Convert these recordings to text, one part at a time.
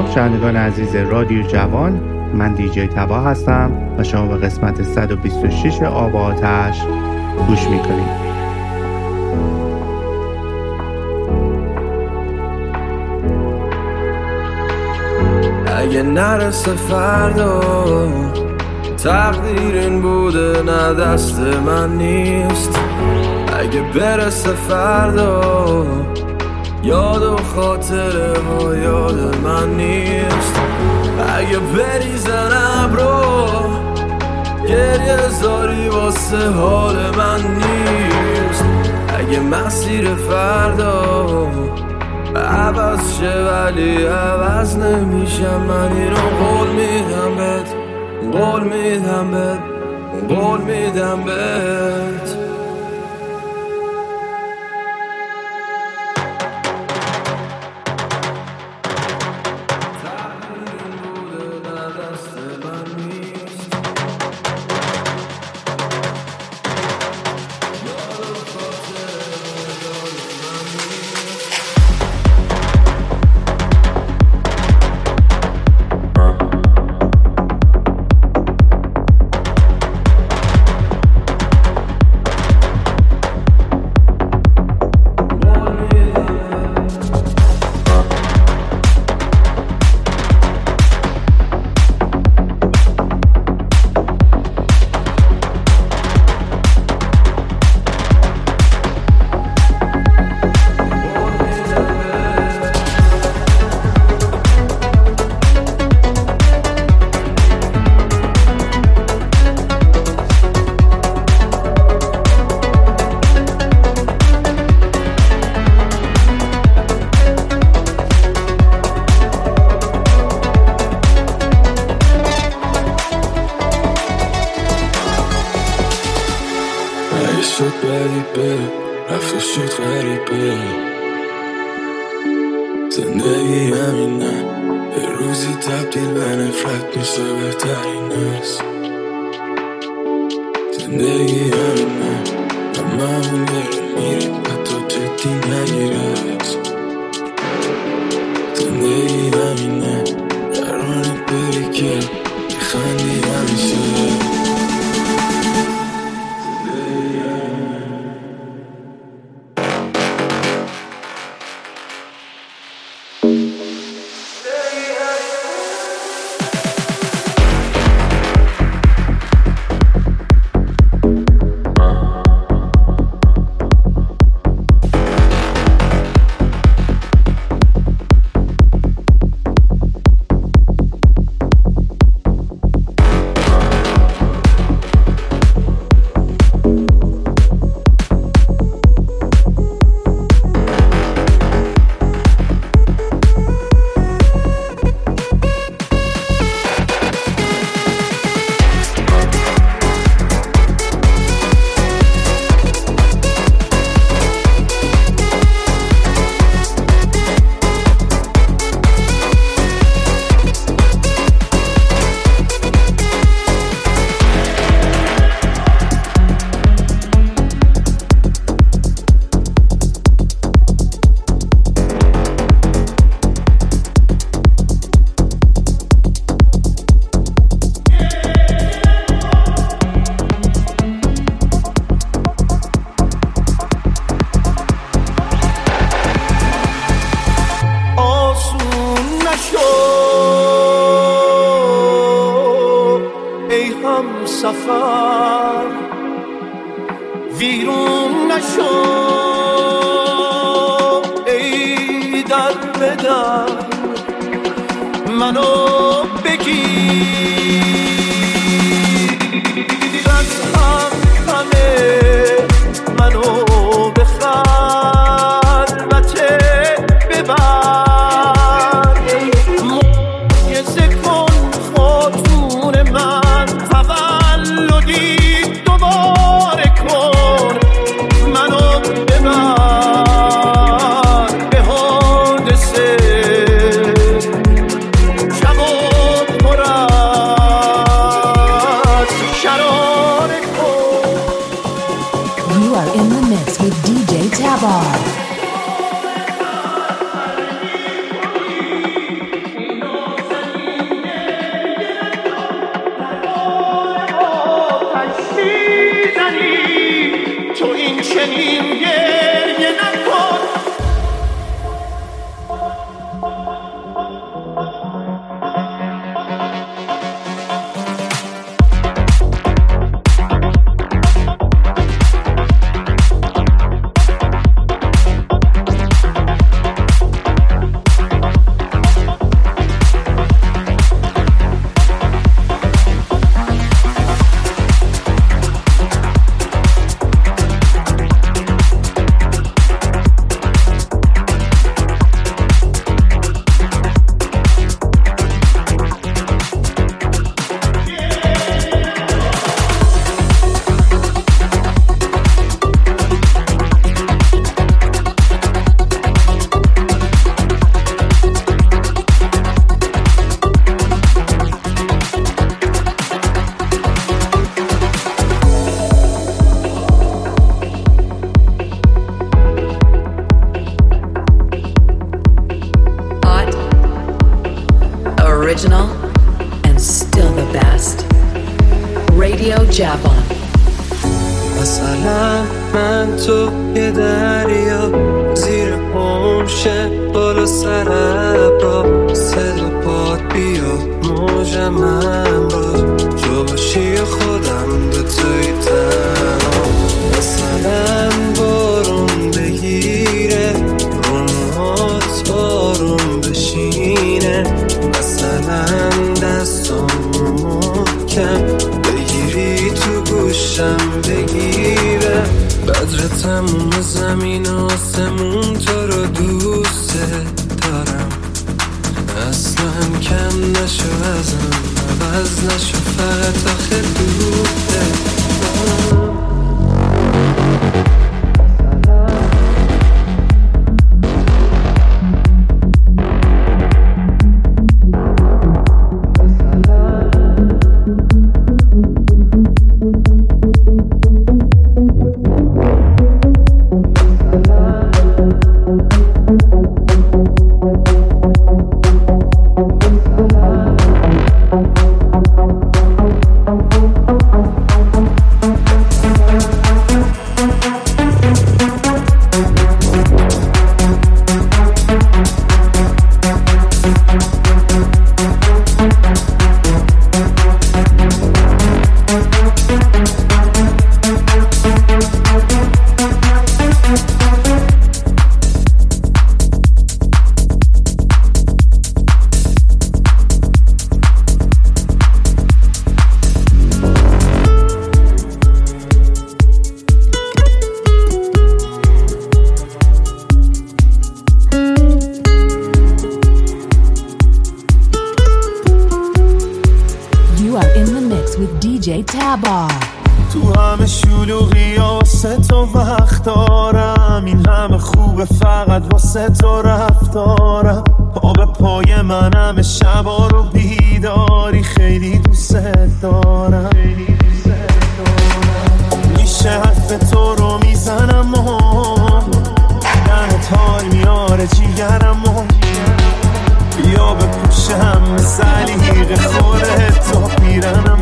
شنوندگان عزیز رادیو جوان، من دیجی تبا هستم و شما به قسمت 126 آب و آتش گوش میکنید. اگه نرسه فردا تقدیر این بوده نه دست من نیست. اگه برسه فردا یاد و خاطره ها یاد من نیست. اگه بریزن ابرو گریه زاری واسه حال من نیست. اگه مسیر فردا عوض شه ولی عوض نمیشم. من اینو قول میدم بهت، قول میدم بهت، قول میدم بهت. زندگی همینه، یه روزی تبدیل به نفرت میشه بهترین است. زندگی همینه، همه همون یه رو میریم حتی جدی نگیرش. زندگی همینه، قراره بری که بخندی همیشه. سفر ویرون نشو ای در بدر منو بگیر از همه منو به خلوت ببر موعظه کن خاتون من تولدی دوباره کن منو ببر به حادثه شب و پر از شراره کن. You are in the mix with DJ Tabar. چنین گریه نکن. Original and still the best. Radio Javon. مثلا من تو یه دریا زیر پمشه بالا سر ابرا صدا پاد بیاد موج من باش تو باشی خودم به توی تنها. مثلا بارون بگیره رومات آروم بشینه مثلا دستامو محکم بگیری تو گوشم بگیره بدر تموم زمین و آسمون تو رو دوست دارم اصلا کم نشو ازم عوض نشو فقط آخه دوسته تو همه شلوغی واسه تو وقت دارم این همه خوبه فقط واسه تو رفتارم پا به پای منم شبا رو بیداری خیلی دوست دارم میشه حرف تو رو میزنم و دنت حال میاره جیگرم و بیا بپوشم سلیقه خوره تا پیرنم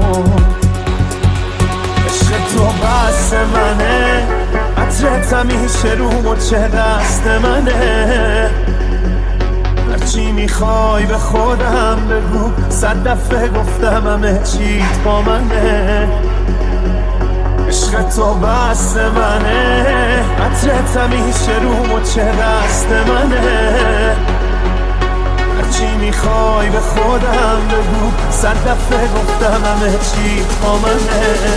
تو بس منه عطرت همیشه رو مچه دست منه هرچی میخوای به خودم بگو 100 دفعه گفتم همه چیت با منه عشق تو بس منه عطرت همیشه رو مچه دست منه هرچی میخوای به خودم بگو 100 دفعه گفتم همه چیت با منه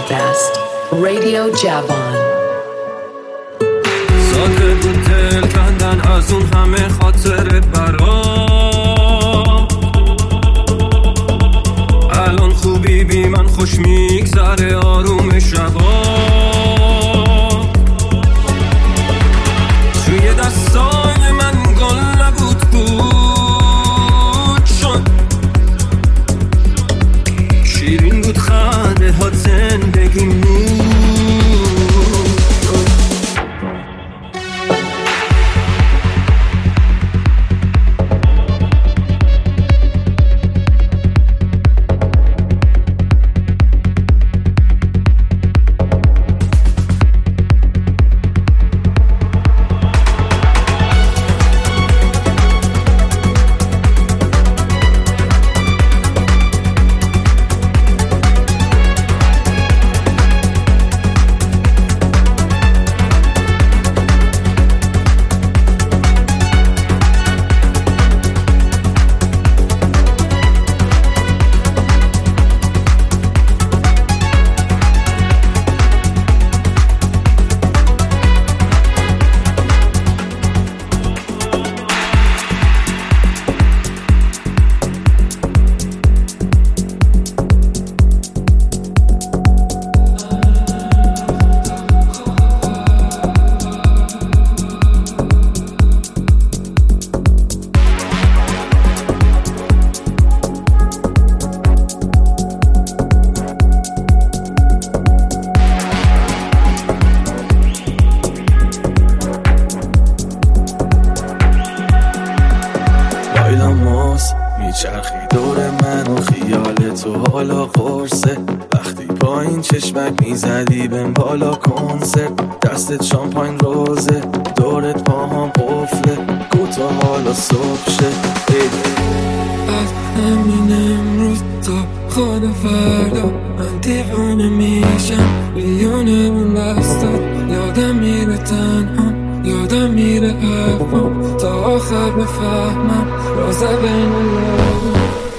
Podcast. Radio Javan. ساده بود دل کندن از اون همه خاطر برام. الان خوبی بی من خوش میگذره آروم شبا. توی دستای من گل نبود بود شد. شیرین بود خنده ها زندگی بود. میچرخی دور من و خیال تو حالا قرصه. وقتی پایین چشمک میزدی بهم بالا کنسرت. دستت شامپاین روزه دورت پاهام قفله. گو تا حالا صبح شه. از همین امروز تا خود فردا من دیوانه میشم. میونه من بستاد یادم میره تنها. یادم میره حرفم تا آخر بفهمم رازه بین لبم.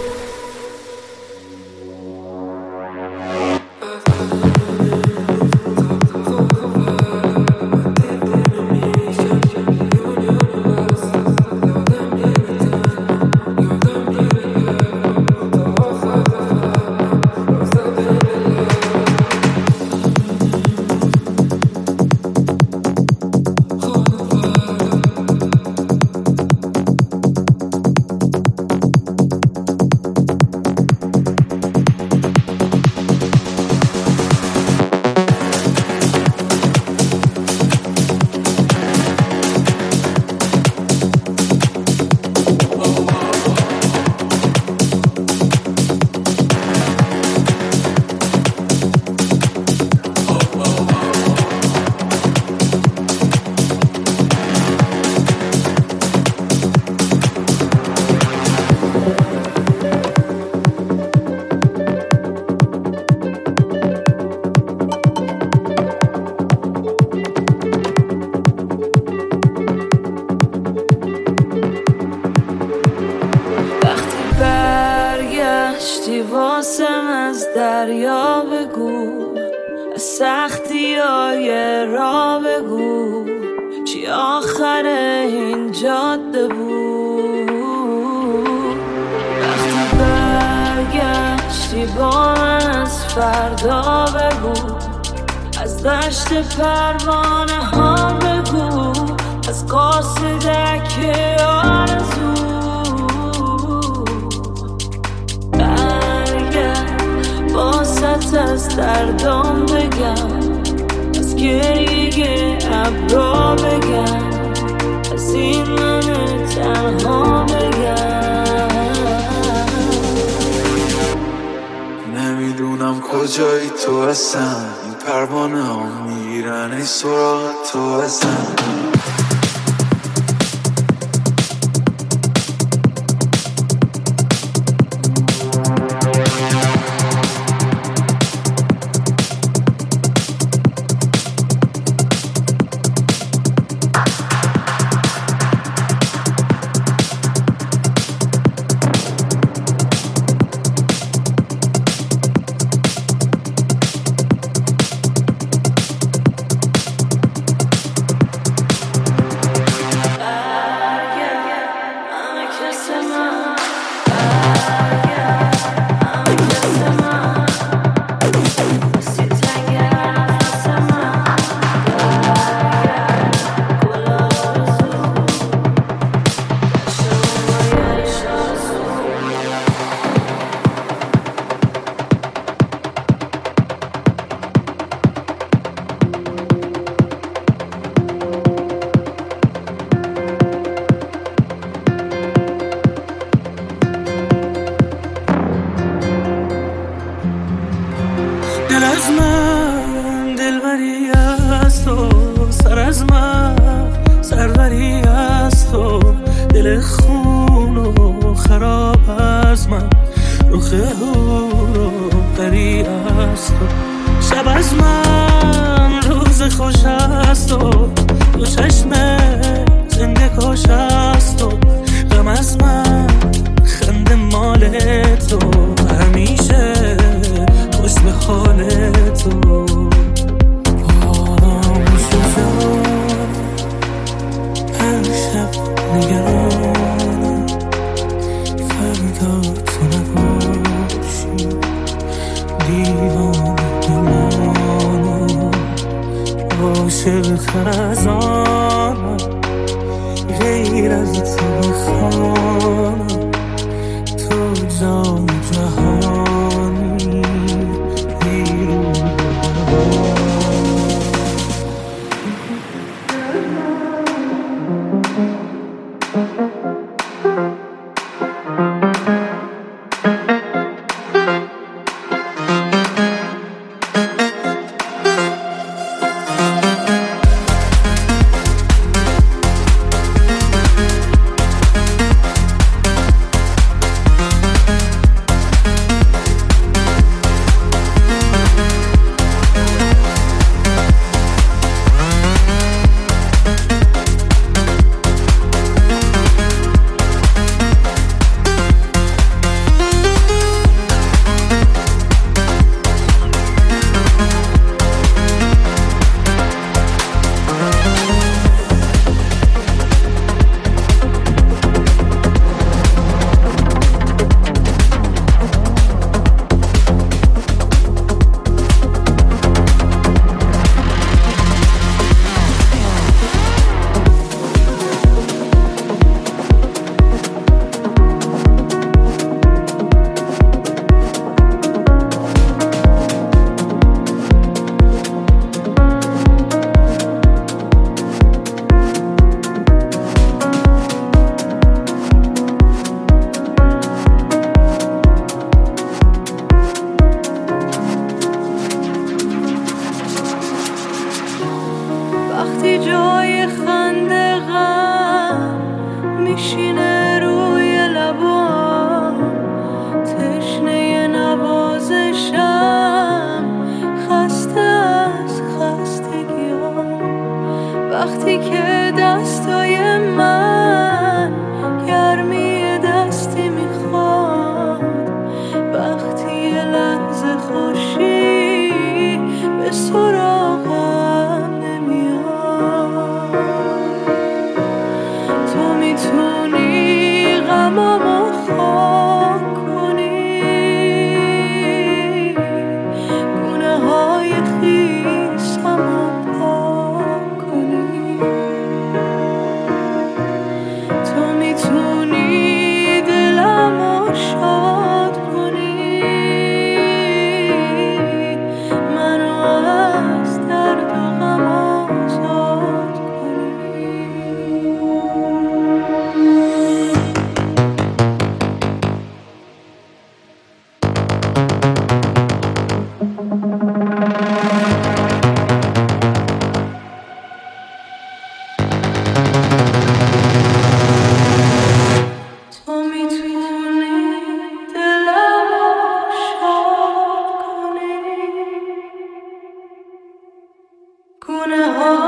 واسم از دریا بگو، از سختی های را بگو، چی آخر این جاده بود. وقتی برگشتی با من از فردا بگو، از دشت پروانه ها بگو، از قاصدک آرزو. باست از دردام بگم، از گریه ابرا بگم، از این من تنها بگم. نمیدونم کجایی تو هستم، این پروانه ها میرن ای سراغ تو هستم. دل خون و خراب از من، روخ هور و قری از تو. شب از من روز خوش است و دو چشم زنده کاش است و غم از من خنده مال تو، همیشه خوش به حال تو. هر شب نگرانم فردا تو نباشی، دیوانه میمانم عاشق تر از آنم، غیر از تو بخوانم تو جان جهانی بیرون. وقتی جای خنده غم میشینه روی لبام، تشنه نوازشم، خسته از خستگیام. وقتی که دستای من گرمی دستی میخواد، وقتی یه لحظه خوشی به سراغم نمیاد، تو میتونی غمامو خاک کنی، گونه های خیسمو پاک کنی، تو میتونی دلمو شاد کنی، منو از درد و غم آزاد کنی. تو میتونی دلمو شاد کنی، گونه ها